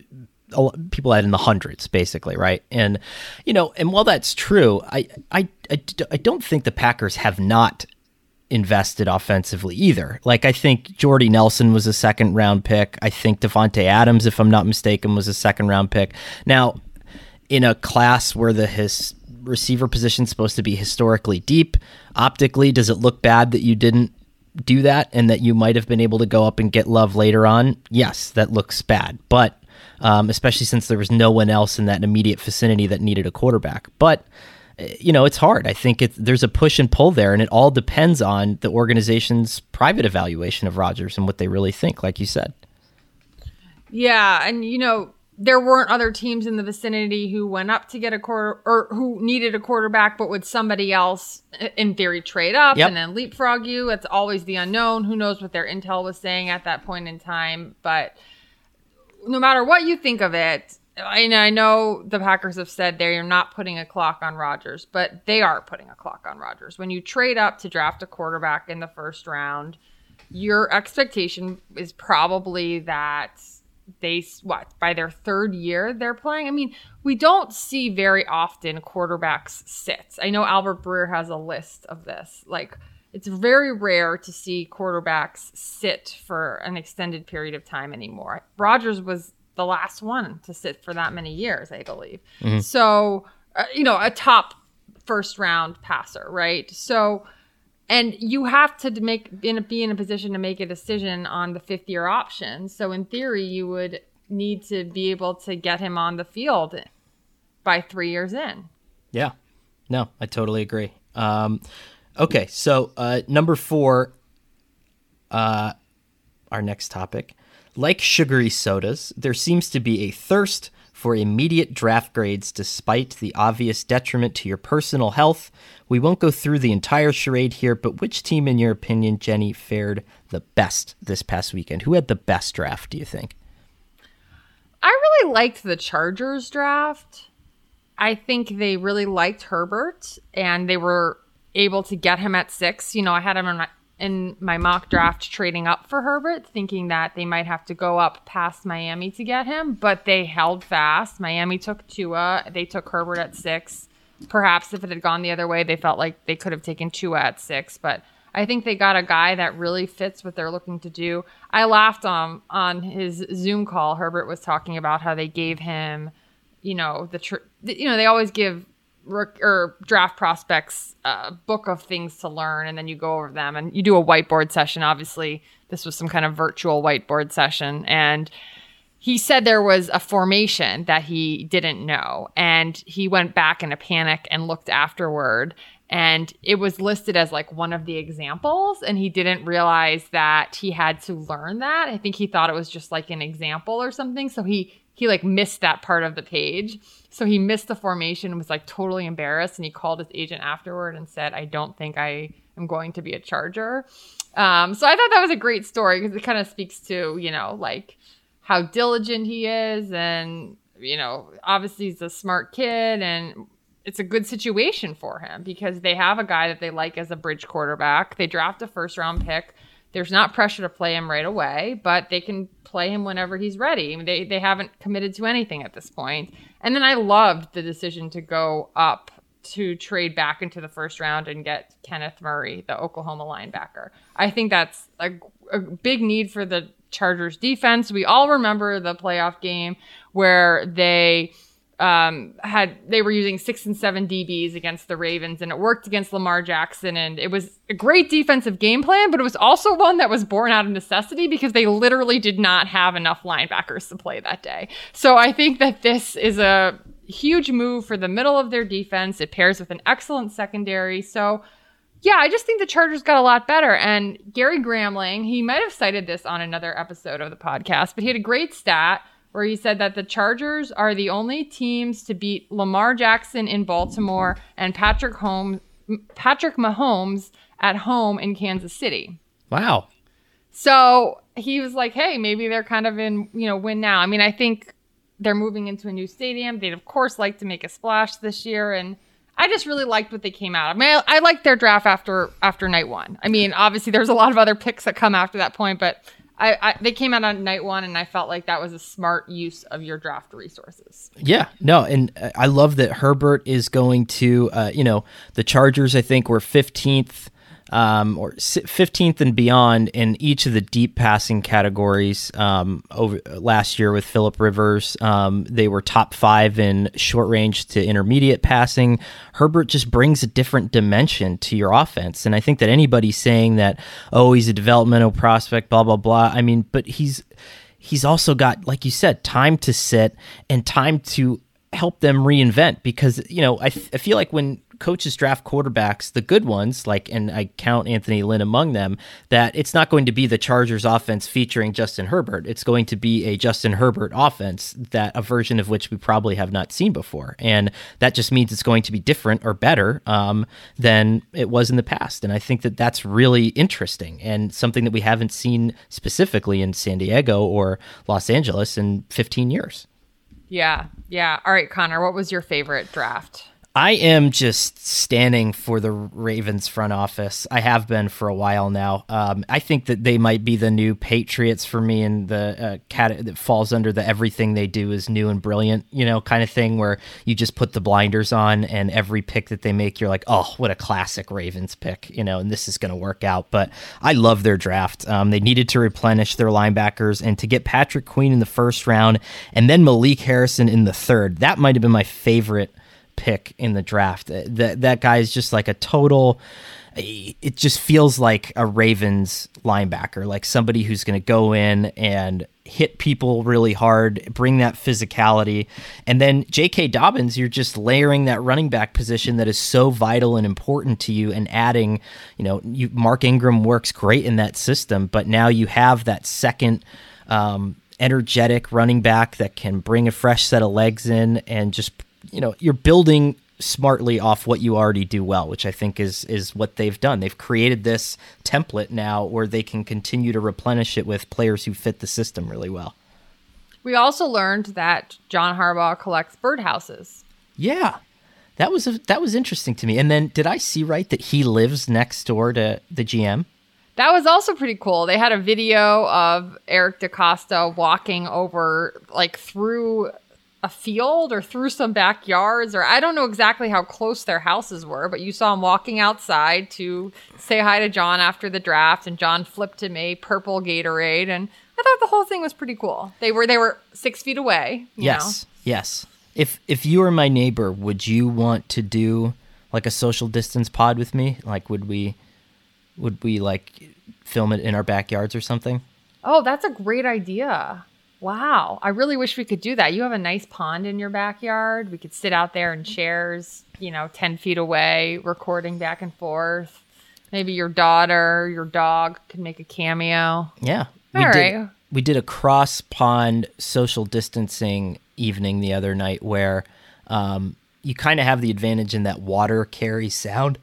a, people had in the hundreds basically, right? And, you know, and while that's true, I, I, I, I don't think the Packers have not invested offensively either. Like, I think Jordy Nelson was a second round pick. I think Devontae Adams, if I'm not mistaken, was a second round pick. Now, in a class where the his receiver position is supposed to be historically deep, optically, does it look bad that you didn't do that and that you might have been able to go up and get Love later on? Yes, that looks bad, but um, especially since there was no one else in that immediate vicinity that needed a quarterback. But you know, it's hard. I think it's, there's a push and pull there, and it all depends on the organization's private evaluation of Rodgers and what they really think, like you said. Yeah, and you know, there weren't other teams in the vicinity who went up to get a quarter or who needed a quarterback, but would somebody else in theory trade up yep. and then leapfrog you? It's always the unknown. Who knows what their intel was saying at that point in time? But no matter what you think of it, I know, I know the Packers have said they're not putting a clock on Rodgers, but they are putting a clock on Rodgers. When you trade up to draft a quarterback in the first round, your expectation is probably that they, what, by their third year they're playing? I mean, we don't see very often quarterbacks sit. I know Albert Breer has a list of this. Like, it's very rare to see quarterbacks sit for an extended period of time anymore. Rodgers was the last one to sit for that many years, I believe. Mm-hmm. So, uh, you know, a top first round passer, right? So, and you have to make be in, a, be in a position to make a decision on the fifth year option. So in theory, you would need to be able to get him on the field by three years in. Yeah, no, I totally agree. Um, okay. So, uh, number four, uh, our next topic. Like sugary sodas, there seems to be a thirst for immediate draft grades despite the obvious detriment to your personal health. We won't go through the entire charade here, but which team, in your opinion, Jenny, fared the best this past weekend? Who had the best draft, do you think? I really liked the Chargers draft. I think they really liked Herbert, and they were able to get him at six. You know, I had him on my in my mock draft trading up for Herbert, thinking that they might have to go up past Miami to get him, but they held fast. Miami took Tua. They took Herbert at six. Perhaps if it had gone the other way, they felt like they could have taken Tua at six, but I think they got a guy that really fits what they're looking to do. I laughed um, on his Zoom call. Herbert was talking about how they gave him, you know, the, tr- the you know, they always give or draft prospects a book of things to learn, and then you go over them and you do a whiteboard session. Obviously, this was some kind of virtual whiteboard session, and he said there was a formation that he didn't know, and he went back in a panic and looked afterward, and it was listed as like one of the examples, and he didn't realize that he had to learn that. I think he thought it was just like an example or something, so he he like missed that part of the page. So he missed the formation and was like totally embarrassed. And he called his agent afterward and said, I don't think I am going to be a Charger. Um, so I thought that was a great story because it kind of speaks to, you know, like how diligent he is. And, you know, obviously he's a smart kid, and it's a good situation for him because they have a guy that they like as a bridge quarterback. They draft a first round pick. There's not pressure to play him right away, but they can play him whenever he's ready. I mean, they they haven't committed to anything at this point. And then I loved the decision to go up to trade back into the first round and get Kenneth Murray, the Oklahoma linebacker. I think that's a, a big need for the Chargers defense. We all remember the playoff game where they um, had they were using six and seven D Bs against the Ravens, and it worked against Lamar Jackson. And it was a great defensive game plan, but it was also one that was born out of necessity because they literally did not have enough linebackers to play that day. So I think that this is a huge move for the middle of their defense. It pairs with an excellent secondary. So yeah, I just think the Chargers got a lot better. And Gary Gramling, he might have cited this on another episode of the podcast, but he had a great stat where he said that the Chargers are the only teams to beat Lamar Jackson in Baltimore and Patrick Holmes, Patrick Mahomes at home in Kansas City. Wow. So he was like, hey, maybe they're kind of in, you know, win now. I mean, I think they're moving into a new stadium. They'd, of course, like to make a splash this year. And I just really liked what they came out of. I mean, I, I liked their draft after after night one. I mean, obviously, there's a lot of other picks that come after that point, but I, I, they came out on night one, and I felt like that was a smart use of your draft resources. Yeah, no, and I love that Herbert is going to, uh, you know, the Chargers, I think, were fifteenth um, or fifteenth and beyond in each of the deep passing categories um, over last year with Phillip Rivers. Um, they were top five in short range to intermediate passing. Herbert just brings a different dimension to your offense. And I think that anybody saying that, oh, he's a developmental prospect, blah, blah, blah. I mean, but he's he's also got, like you said, time to sit and time to help them reinvent because, you know, I, th- I feel like when coaches draft quarterbacks, the good ones, like, and I count Anthony Lynn among them, that it's not going to be the Chargers offense featuring Justin Herbert. It's going to be a Justin Herbert offense, that a version of which we probably have not seen before. And that just means it's going to be different or better um, than it was in the past. And I think that that's really interesting and something that we haven't seen specifically in San Diego or Los Angeles in fifteen years. Yeah. Yeah. All right, Connor, what was your favorite draft? I am just standing for the Ravens front office. I have been for a while now. Um, I think that they might be the new Patriots for me, and the uh, cat that falls under the everything they do is new and brilliant, you know, kind of thing where you just put the blinders on and every pick that they make, you're like, oh, what a classic Ravens pick, you know, and this is going to work out. But I love their draft. Um, they needed to replenish their linebackers, and to get Patrick Queen in the first round and then Malik Harrison in the third, that might have been my favorite pick in the draft. That that guy is just like a total, it just feels like a Ravens linebacker, like somebody who's going to go in and hit people really hard, bring that physicality. And then J K. Dobbins, you're just layering that running back position that is so vital and important to you, and adding, you know, you Mark Ingram works great in that system, but now you have that second um, energetic running back that can bring a fresh set of legs in, and just, you know, you're building smartly off what you already do well, which I think is is what they've done. They've created this template now where they can continue to replenish it with players who fit the system really well. We also learned that John Harbaugh collects birdhouses. Yeah, that was a, that was interesting to me. And then did I see right that he lives next door to the G M? That was also pretty cool. They had a video of Eric DeCosta walking over, like, through a field or through some backyards, or I don't know exactly how close their houses were, but you saw him walking outside to say hi to John after the draft, and John flipped him a purple Gatorade, and I thought the whole thing was pretty cool. They were they were six feet away. You yes, know? yes. If if you were my neighbor, would you want to do like a social distance pod with me? Like, would we would we like film it in our backyards or something? Oh, that's a great idea. Wow. I really wish we could do that. You have a nice pond in your backyard. We could sit out there in chairs, you know, ten feet away, recording back and forth. Maybe your daughter, your dog could make a cameo. Yeah. All we right. Did, we did a cross pond social distancing evening the other night where um, you kind of have the advantage in that water carries sound.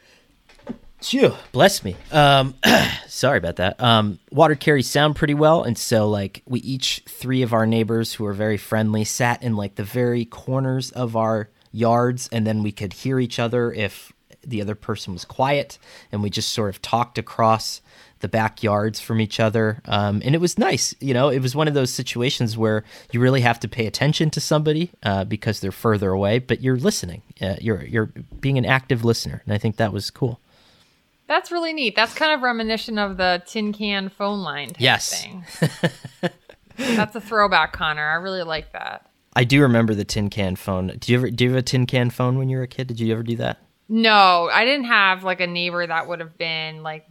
Phew, bless me. Um, sorry about that. Um, water carries sound pretty well. And so like we each, three of our neighbors who are very friendly, sat in like the very corners of our yards, and then we could hear each other if the other person was quiet, and we just sort of talked across the backyards from each other. Um, and it was nice. You know, it was one of those situations where you really have to pay attention to somebody uh, because they're further away, but you're listening. Uh, you're, you're being an active listener. And I think that was cool. That's really neat. That's kind of reminiscent of the tin can phone line type yes. thing. That's a throwback, Connor. I really like that. I do remember the tin can phone. Did you ever do you have a tin can phone when you were a kid? Did you ever do that? No, I didn't have like a neighbor that would have been like,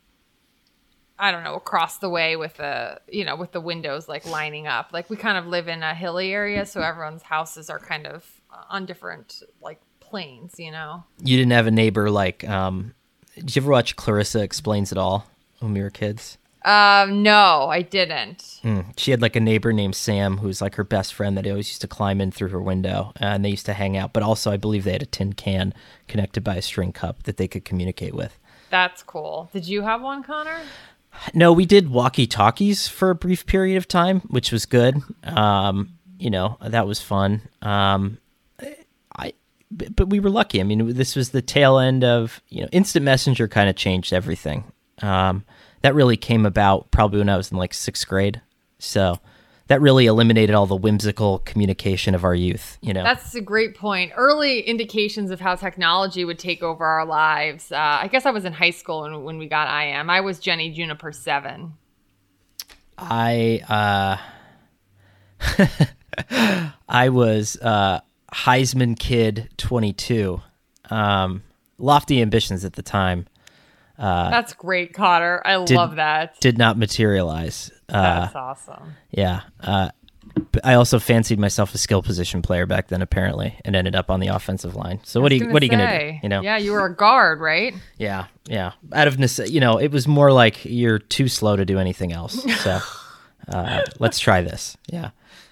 I don't know, across the way with the, you know, with the windows like lining up. Like we kind of live in a hilly area, so everyone's houses are kind of on different like planes, you know. You didn't have a neighbor like um did you ever watch Clarissa Explains It All when we were kids? Um, no, I didn't. Mm. She had like a neighbor named Sam who was like her best friend that always used to climb in through her window, uh, and they used to hang out. But also, I believe they had a tin can connected by a string cup that they could communicate with. That's cool. Did you have one, Connor? No, we did walkie-talkies for a brief period of time, which was good. Um, you know, that was fun. Um, I. But we were lucky. I mean, this was the tail end of, you know, instant messenger kind of changed everything. Um, that really came about probably when I was in like sixth grade. So that really eliminated all the whimsical communication of our youth, you know. That's a great point. Early indications of how technology would take over our lives. Uh, I guess I was in high school when, when we got I M. I was Jenny Juniper seven. I, uh, I was, uh, Heisman Kid twenty-two. Um, lofty ambitions at the time. Uh, That's great, Cotter. I did, love that. Did not materialize. Uh, That's awesome. Yeah. Uh, I also fancied myself a skill position player back then, apparently, and ended up on the offensive line. So what are you what are you gonna do? You know? Yeah, you were a guard, right? Yeah, yeah. Out of necessity, you know, it was more like you're too slow to do anything else. So uh, let's try this. Yeah.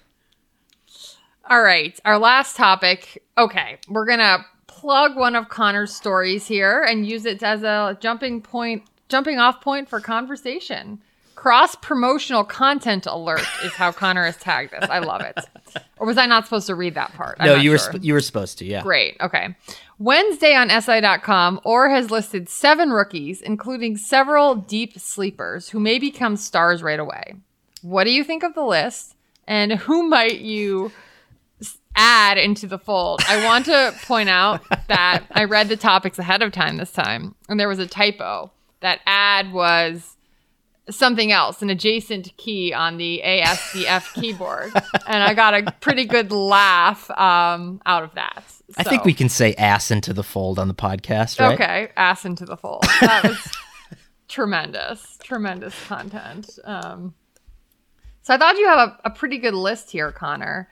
All right, our last topic. Okay, we're gonna plug one of Connor's stories here and use it as a jumping point, jumping off point for conversation. Cross-promotional content alert is how Connor has tagged this. I love it. Or was I not supposed to read that part? I'm no, you were sure. sp- you were supposed to, yeah. Great, okay. Wednesday on S I dot com, Orr has listed seven rookies, including several deep sleepers who may become stars right away. What do you think of the list? And who might you add into the fold? I want to point out that I read the topics ahead of time this time, and there was a typo. That add was something else, an adjacent key on the A S D F keyboard. And I got a pretty good laugh um, out of that. So. I think we can say ass into the fold on the podcast, right? Okay, ass into the fold. That was tremendous, tremendous content. Um, so I thought you have a, a pretty good list here, Connor.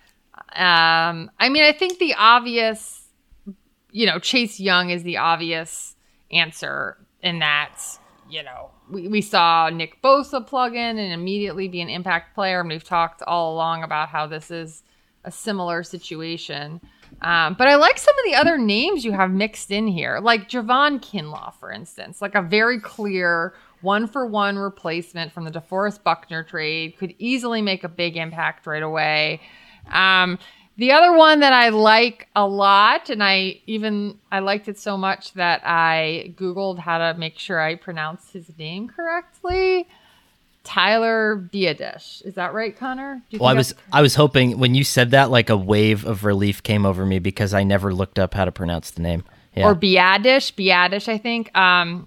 Um, I mean, I think the obvious, you know, Chase Young is the obvious answer in that, you know, we, we saw Nick Bosa plug in and immediately be an impact player. And we've talked all along about how this is a similar situation. Um, but I like some of the other names you have mixed in here, like Javon Kinlaw, for instance, like a very clear one-for-one replacement from the DeForest Buckner trade, could easily make a big impact right away. Um, the other one that I like a lot, and I even, I liked it so much that I Googled how to make sure I pronounce his name correctly. Tyler Biadasz. Is that right, Connor? Well, I was, I was hoping when you said that, like a wave of relief came over me because I never looked up how to pronounce the name. Yeah. Or Biadasz, Biadasz, I think. Um,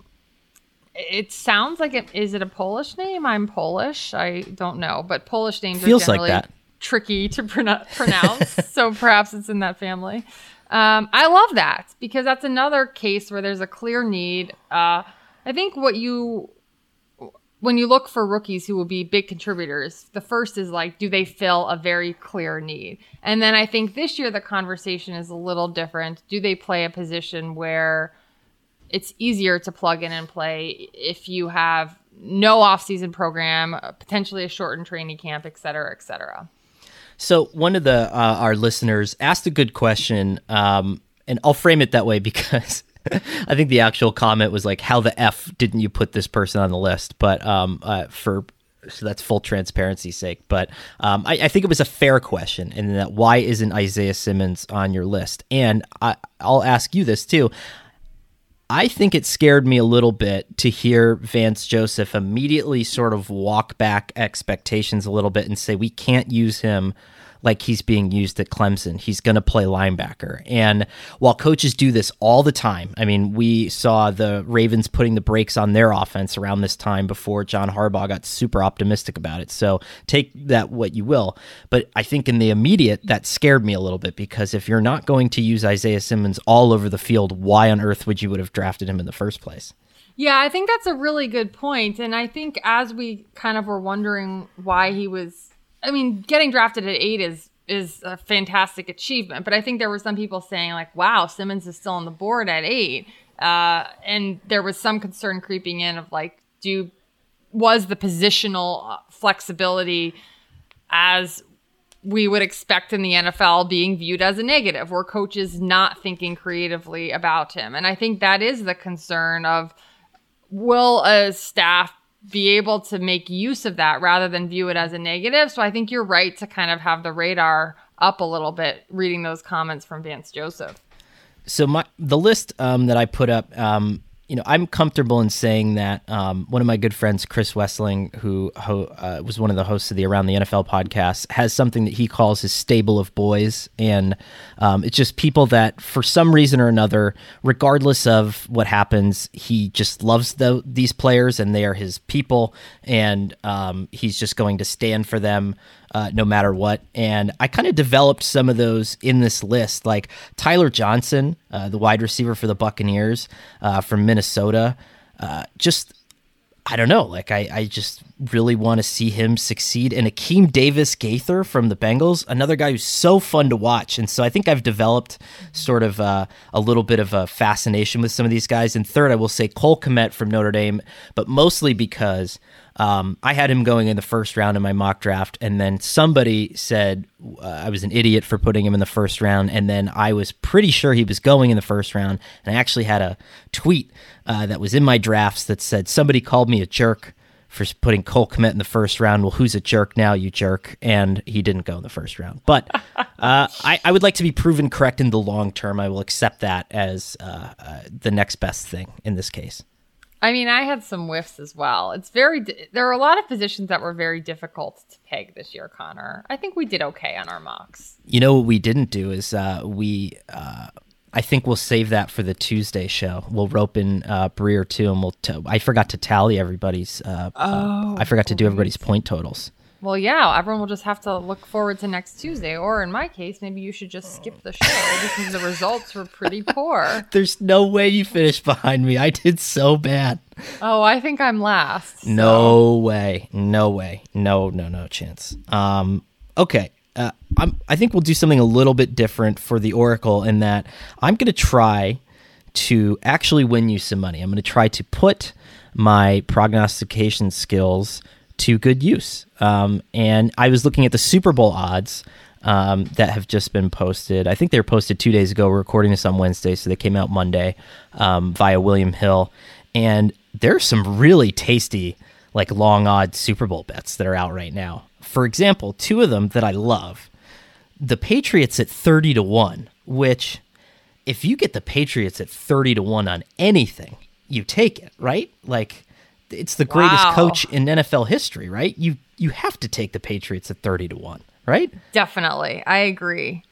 it sounds like it, is it a Polish name? I'm Polish. I don't know, but Polish names Feels are generally like that. tricky to pronounce, pronounce so perhaps it's in that family. Um, I love that because that's another case where there's a clear need. Uh, I think what you, when you look for rookies who will be big contributors, the first is like, do they fill a very clear need? And then I think this year the conversation is a little different. Do they play a position where it's easier to plug in and play if you have no off-season program, potentially a shortened training camp, et cetera, et cetera? So one of the uh, our listeners asked a good question, um, and I'll frame it that way because I think the actual comment was like, "How the f didn't you put this person on the list?" But um, uh, for so that's full transparency's sake. But um, I, I think it was a fair question, and that why isn't Isaiah Simmons on your list? And I, I'll ask you this too. I think it scared me a little bit to hear Vance Joseph immediately sort of walk back expectations a little bit and say we can't use him like he's being used at Clemson. He's going to play linebacker. And while coaches do this all the time, I mean, we saw the Ravens putting the brakes on their offense around this time before John Harbaugh got super optimistic about it. So take that what you will. But I think in the immediate, that scared me a little bit because if you're not going to use Isaiah Simmons all over the field, why on earth would you would have drafted him in the first place? Yeah, I think that's a really good point. And I think as we kind of were wondering why he was, I mean, getting drafted at eight is is a fantastic achievement. But I think there were some people saying like, wow, Simmons is still on the board at eight. Uh, and there was some concern creeping in of like, do was the positional flexibility as we would expect in the N F L being viewed as a negative, where coaches not thinking creatively about him. And I think that is the concern of, will a staff be able to make use of that rather than view it as a negative? So I think you're right to kind of have the radar up a little bit reading those comments from Vance Joseph. So my the list um, that I put up, um, you know, I'm comfortable in saying that um, one of my good friends, Chris Wessling, who ho- uh, was one of the hosts of the Around the N F L podcast, has something that he calls his stable of boys. And um, it's just people that for some reason or another, regardless of what happens, he just loves the, these players and they are his people. And um, he's just going to stand for them uh, no matter what. And I kind of developed some of those in this list, like Tyler Johnson, uh, the wide receiver for the Buccaneers uh, from Minnesota. Uh, just I don't know. Like, I, I just really want to see him succeed. And Akeem Davis Gaither from the Bengals, another guy who's so fun to watch. And so I think I've developed sort of uh, a little bit of a fascination with some of these guys. And third, I will say Cole Kmet from Notre Dame, but mostly because um, I had him going in the first round in my mock draft. And then somebody said uh, I was an idiot for putting him in the first round. And then I was pretty sure he was going in the first round. And I actually had a tweet uh, that was in my drafts that said, somebody called me a jerk for putting Cole Kmet in the first round. Well, who's a jerk now, you jerk? And he didn't go in the first round. But uh, I, I would like to be proven correct in the long term. I will accept that as uh, uh, the next best thing in this case. I mean, I had some whiffs as well. It's very, di- there are a lot of positions that were very difficult to peg this year, Connor. I think we did okay on our mocks. You know what we didn't do is uh, we, uh, I think we'll save that for the Tuesday show. We'll rope in uh, Breer too, and we'll. T- I forgot to tally everybody's. Uh, Oh, uh, I forgot to do everybody's point totals. Well, yeah, everyone will just have to look forward to next Tuesday. Or in my case, maybe you should just skip the show because the results were pretty poor. There's no way you finished behind me. I did so bad. Oh, I think I'm last. So. No way. No way. No, no, no chance. Um, okay. Uh, I'm, I think we'll do something a little bit different for the Oracle in that I'm going to try to actually win you some money. I'm going to try to put my prognostication skills to good use. Um, and I was looking at the Super Bowl odds um, that have just been posted. I think they were posted two days ago. We're recording this on Wednesday, so they came out Monday um, via William Hill. And there's some really tasty, like long odd Super Bowl bets that are out right now. For example, two of them that I love, the Patriots at thirty to one, which if you get the Patriots at thirty to one on anything, you take it, right? Like, it's the greatest Wow. coach in N F L history, right? You you have to take the Patriots at thirty to one, right? Definitely. I agree.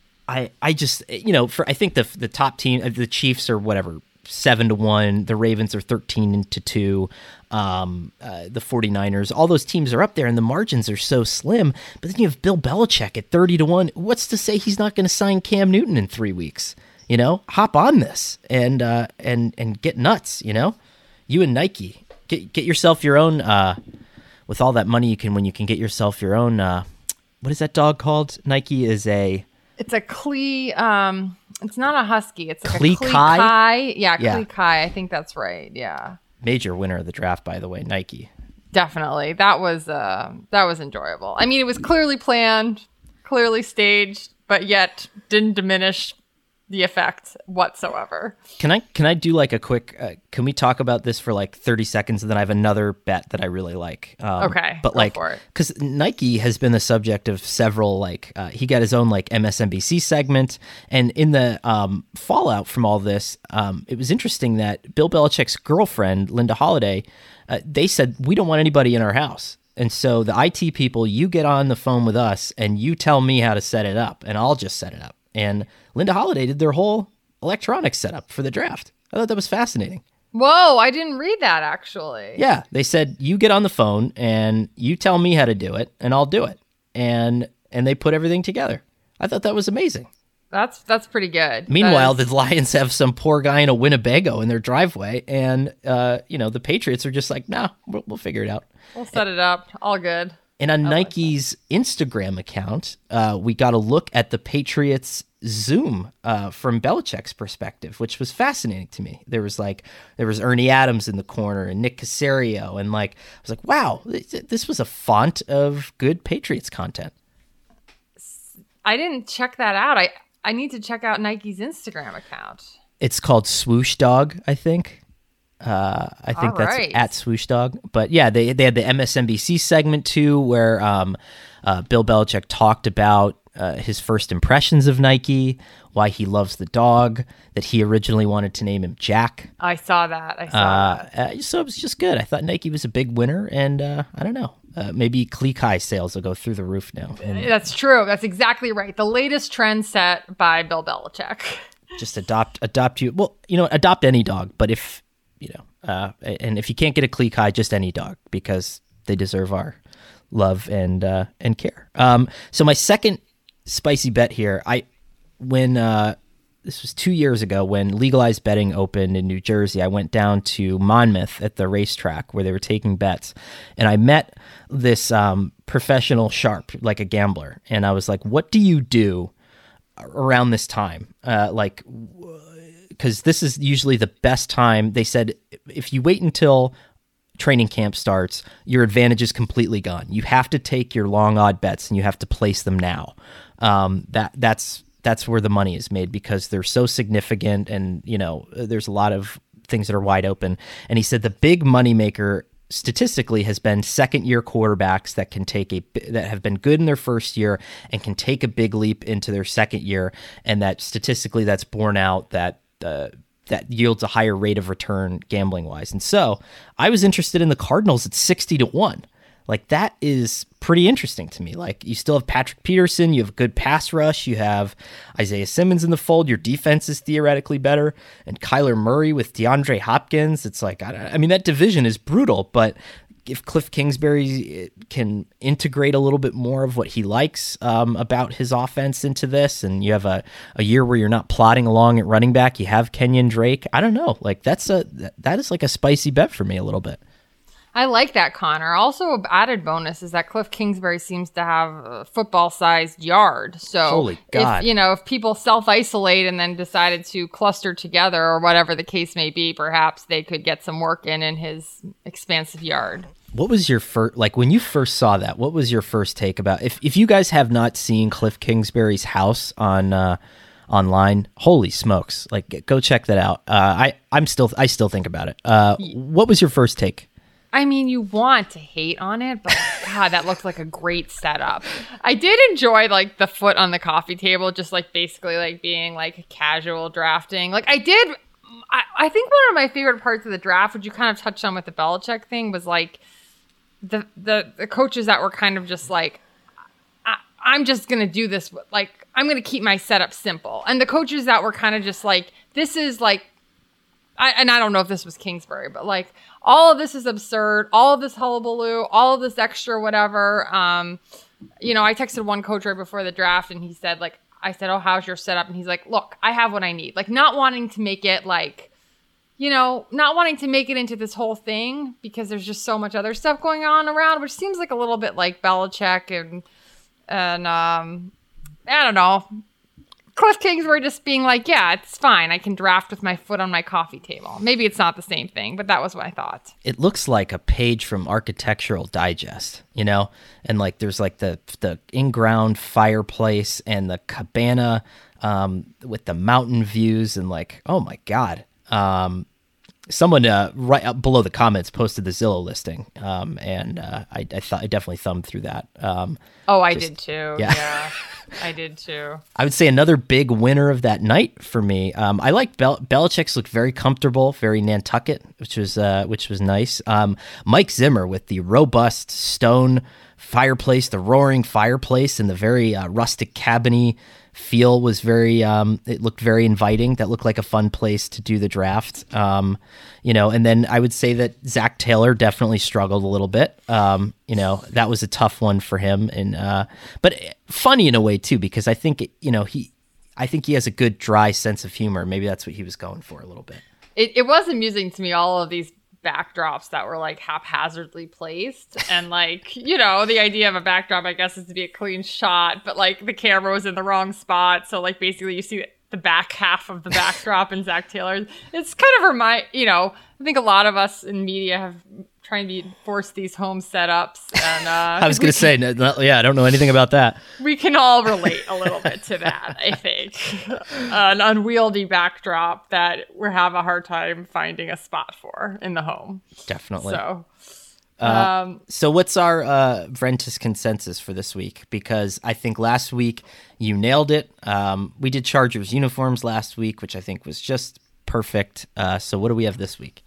I I just, you know, for I think the the top team, the Chiefs are whatever, seven to one, the Ravens are thirteen to two, um, uh, the 49ers, all those teams are up there and the margins are so slim. But then you have Bill Belichick at thirty to one. What's to say he's not going to sign Cam Newton in three weeks? You know, hop on this and uh, and and get nuts, you know? You and Nike. Get get yourself your own, uh, with all that money you can, when you can get yourself your own, uh, what is that dog called? Nike is a... It's a Klee, um, it's not a Husky. It's like Klee a Klee Kai? Kai. Yeah, Yeah. Klee Kai. I think that's right. Yeah, Major winner of the draft, by the way, Nike. definitely. That was, uh, that was enjoyable. I mean, it was clearly planned, clearly staged, but yet didn't diminish the effect whatsoever. Can I can I do like a quick? Uh, can we talk about this for like thirty seconds, and then I have another bet that I really like. Um, Okay, but go like for it. because Nike has been the subject of several like uh, he got his own like M S N B C segment, and in the um, fallout from all this, um, it was interesting that Bill Belichick's girlfriend Linda Holiday, uh, they said we don't want anybody in our house. And so the I T people, you get on the phone with us and you tell me how to set it up, and I'll just set it up. And Linda Holiday did their whole electronics setup for the draft. I thought that was fascinating. Whoa, I didn't read that actually. Yeah, they said you get on the phone and you tell me how to do it, and I'll do it. And and they put everything together. I thought that was amazing. That's that's pretty good. Meanwhile, That is- the Lions have some poor guy in a Winnebago in their driveway, and uh, you know the Patriots are just like, nah, we'll, we'll figure it out. we'll set it up. All good. And on Nike's Instagram account, uh, we got a look at the Patriots Zoom uh, from Belichick's perspective, which was fascinating to me. There was like there was Ernie Adams in the corner and Nick Caserio, and like I was like, wow, this was a font of good Patriots content. I didn't check that out. I I need to check out Nike's Instagram account. It's called Swoosh Dog, I think. Uh, I think All that's right. at Swoosh Dog. But yeah, they they had the M S N B C segment too, where um, uh, Bill Belichick talked about uh, his first impressions of Nike, why he loves the dog, that he originally wanted to name him Jack. I saw that. I saw Uh, that. uh, so it was just good. I thought Nike was a big winner, and uh, I don't know, uh, maybe Klee Kai sales will go through the roof now. And That's true. That's exactly right. The latest trend set by Bill Belichick. just adopt adopt you. Well, you know, adopt any dog, but if you know, uh, and if you can't get a Klee Kai, just any dog, because they deserve our love and uh, and care. Um, so my second spicy bet here, I when uh, this was two years ago when legalized betting opened in New Jersey. I went down to Monmouth at the racetrack where they were taking bets, and I met this um, professional sharp, like a gambler. And I was like, what do you do around this time? Uh, like, because this is usually the best time. They said, if you wait until training camp starts, your advantage is completely gone. You have to take your long odd bets and you have to place them now. Um, that that's that's where the money is made because they're so significant, and you know there's a lot of things that are wide open. And he said the big moneymaker statistically has been second year quarterbacks that can take a that have been good in their first year and can take a big leap into their second year, and that statistically that's borne out that uh, that yields a higher rate of return gambling wise. And so I was interested in the Cardinals at sixty to one. Like that is pretty interesting to me. Like you still have Patrick Peterson, you have a good pass rush, you have Isaiah Simmons in the fold, your defense is theoretically better, and Kyler Murray with DeAndre Hopkins. It's like, I, I mean, that division is brutal, but if Cliff Kingsbury can integrate a little bit more of what he likes um, about his offense into this, and you have a, a year where you're not plodding along at running back, you have Kenyon Drake. I don't know. Like that's a, that is like a spicy bet for me a little bit. I like that, Connor. Also, an added bonus is that Cliff Kingsbury seems to have a football-sized yard. So, holy God. If, you know, if people self-isolate and then decided to cluster together or whatever the case may be, perhaps they could get some work in in his expansive yard. What was your first, like when you first saw that, what was your first take about, if, if you guys have not seen Cliff Kingsbury's house on, uh, online, holy smokes, like go check that out. Uh, I, I'm still, I still think about it. Uh, what was your first take? I mean, you want to hate on it, but God, that looked like a great setup. I did enjoy like the foot on the coffee table, just like basically like being like casual drafting. Like I did, I, I think one of my favorite parts of the draft, which you kind of touched on with the Belichick thing, was like the the, the coaches that were kind of just like, I, I'm just going to do this. Like, I'm going to keep my setup simple. And the coaches that were kind of just like, this is like, I, and I don't know if this was Kingsbury, but like all of this is absurd. All of this hullabaloo, all of this extra whatever. Um, you know, I texted one coach right before the draft and he said like, I said, oh, how's your setup? And he's like, look, I have what I need. Like not wanting to make it like, you know, not wanting to make it into this whole thing because there's just so much other stuff going on around, which seems like a little bit like Belichick and, and um, I don't know. Cliff Kingsbury just being like, yeah, it's fine. I can draft with my foot on my coffee table. Maybe it's not the same thing, but that was what I thought. It looks like a page from Architectural Digest, you know? And like there's like the the in-ground fireplace and the cabana um, with the mountain views and like, oh my God. Um, someone uh, right up below the comments posted the Zillow listing, um, and uh, I, I thought I definitely thumbed through that. Um, oh, I just, did too. Yeah. yeah. I did too. I would say another big winner of that night for me. Um, I liked Bel- Belichick's looked very comfortable, very Nantucket, which was uh, which was nice. Um, Mike Zimmer with the robust stone fireplace, the roaring fireplace, and the very uh, rustic cabiny feel was very. Um, it looked very inviting. That looked like a fun place to do the draft. Um, you know, and then I would say that Zach Taylor definitely struggled a little bit. Um, you know, that was a tough one for him, and uh, but funny in a way too, because I think you know he, I think he has a good dry sense of humor. Maybe that's what he was going for a little bit. It, it was amusing to me, all of these backdrops that were like haphazardly placed, and like you know the idea of a backdrop, I guess, is to be a clean shot, but like the camera was in the wrong spot, so like basically you see the back half of the backdrop in Zach Taylor. It's kind of remind you know I think a lot of us in media have trying to be force these home setups, and uh, I was going to say, no, no, yeah, I don't know anything about that. We can all relate a little bit to that. I think an unwieldy backdrop that we have a hard time finding a spot for in the home. Definitely. So. Uh, um, so what's our uh, Ventus consensus for this week? Because I think last week you nailed it. Um, we did Chargers uniforms last week, which I think was just perfect. Uh, so what do we have this week?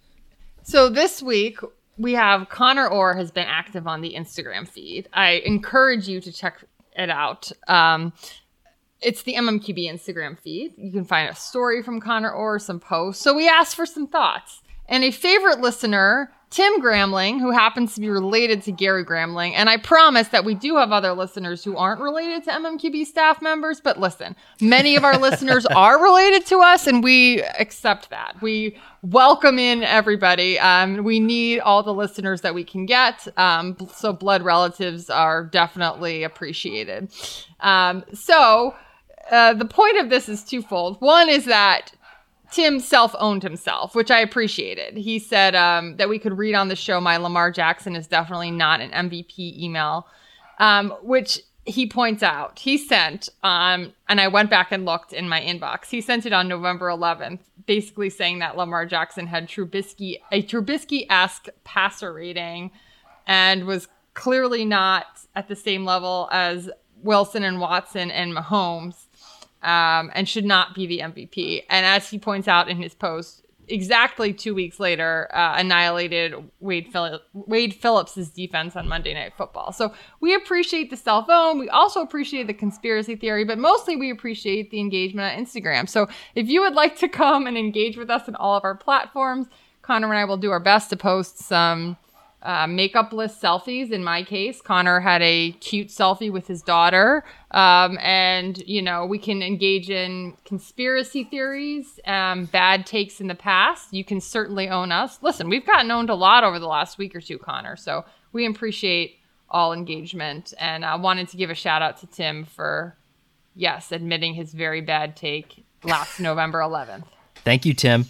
So this week we have Connor Orr has been active on the Instagram feed. I encourage you to check it out. Um, it's the M M Q B Instagram feed. You can find a story from Connor Orr, some posts. So we asked for some thoughts. and a favorite listener, Tim Gramling, who happens to be related to Gary Gramling. And I promise that we do have other listeners who aren't related to M M Q B staff members. But listen, many of our listeners are related to us, and we accept that. We welcome in everybody. Um, we need all the listeners that we can get. Um, so blood relatives are definitely appreciated. Um, so uh, the point of this is twofold. One is that Tim self-owned himself, which I appreciated. He said um, that we could read on the show, my Lamar Jackson is definitely not an M V P email, um, which he points out. He sent, um, and I went back and looked in my inbox. He sent it on November eleventh, basically saying that Lamar Jackson had Trubisky, a Trubisky-esque passer rating and was clearly not at the same level as Wilson and Watson and Mahomes. Um, and should not be the M V P. And as he points out in his post, exactly two weeks later, uh, annihilated Wade, Phil- Wade Phillips' defense on Monday Night Football. So we appreciate the self-own. We also appreciate the conspiracy theory, but mostly we appreciate the engagement on Instagram. So if you would like to come and engage with us on all of our platforms, Connor and I will do our best to post some Uh, makeup list selfies. In my case, Connor had a cute selfie with his daughter. Um, and, you know, we can engage in conspiracy theories, um, bad takes in the past. You can certainly own us. Listen, we've gotten owned a lot over the last week or two, Connor. So we appreciate all engagement. And I wanted to give a shout out to Tim for, yes, admitting his very bad take last November eleventh. Thank you, Tim.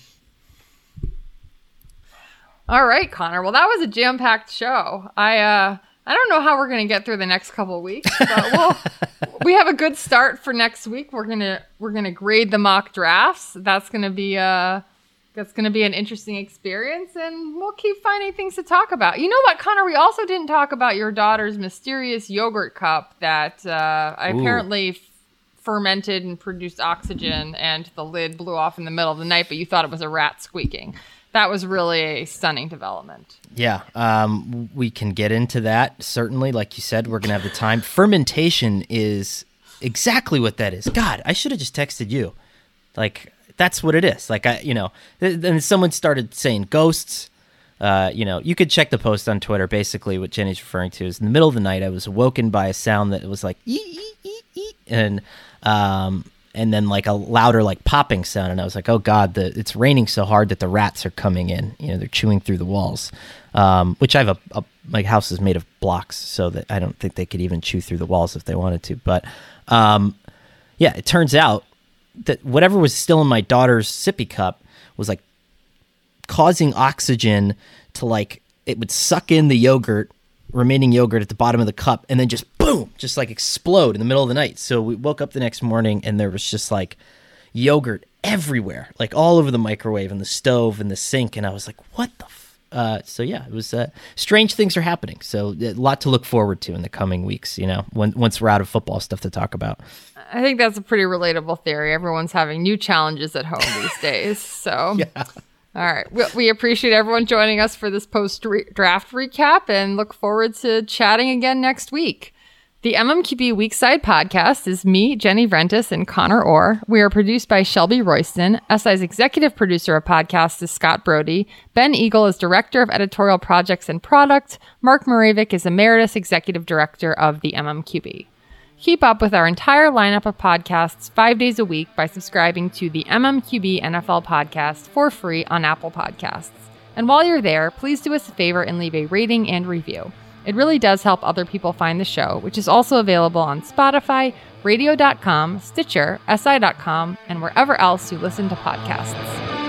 All right, Connor. Well, that was a jam-packed show. I uh, I don't know how we're going to get through the next couple of weeks, but we'll, we have a good start for next week. We're gonna we're gonna grade the mock drafts. That's gonna be uh that's gonna be an interesting experience, and we'll keep finding things to talk about. You know what, Connor? We also didn't talk about your daughter's mysterious yogurt cup that uh, I apparently f- fermented and produced oxygen, and the lid blew off in the middle of the night, but you thought it was a rat squeaking. That was really a stunning development. Yeah, um, we can get into that, certainly. Like you said, we're going to have the time. Fermentation is exactly what that is. God, I should have just texted you. Like, that's what it is. Like, I, you know, then someone started saying ghosts. Uh, you know, you could check the post on Twitter. Basically, what Jenny's referring to is in the middle of the night, I was awoken by a sound that was like, ee, ee, ee, ee, and, um, and then like a louder like popping sound, and I was like, oh God, the, it's raining so hard that the rats are coming in. You know, they're chewing through the walls, um, which I have a, a, my house is made of blocks, so that I don't think they could even chew through the walls if they wanted to. But um, yeah, it turns out that whatever was still in my daughter's sippy cup was like causing oxygen to like, it would suck in the yogurt, remaining yogurt at the bottom of the cup, and then just boom, just like explode in the middle of the night. So we woke up the next morning and there was just like yogurt everywhere, like all over the microwave and the stove and the sink. And I was like, what the f-? Uh, so yeah, it was, uh, strange things are happening. So a lot to look forward to in the coming weeks, you know, when, once we're out of football stuff to talk about. I think that's a pretty relatable theory. Everyone's having new challenges at home these days. So yeah. All right. We, we appreciate everyone joining us for this post-draft recap and look forward to chatting again next week. The M M Q B Weekside podcast is me, Jenny Vrentis, and Connor Orr. We are produced by Shelby Royston. S I's executive producer of podcasts is Scott Brody. Ben Eagle is director of editorial projects and product. Mark Moravik is emeritus executive director of the M M Q B. Keep up with our entire lineup of podcasts five days a week by subscribing to the M M Q B N F L podcast for free on Apple Podcasts. And while you're there, please do us a favor and leave a rating and review. It really does help other people find the show, which is also available on Spotify, radio dot com, Stitcher, S I dot com, and wherever else you listen to podcasts.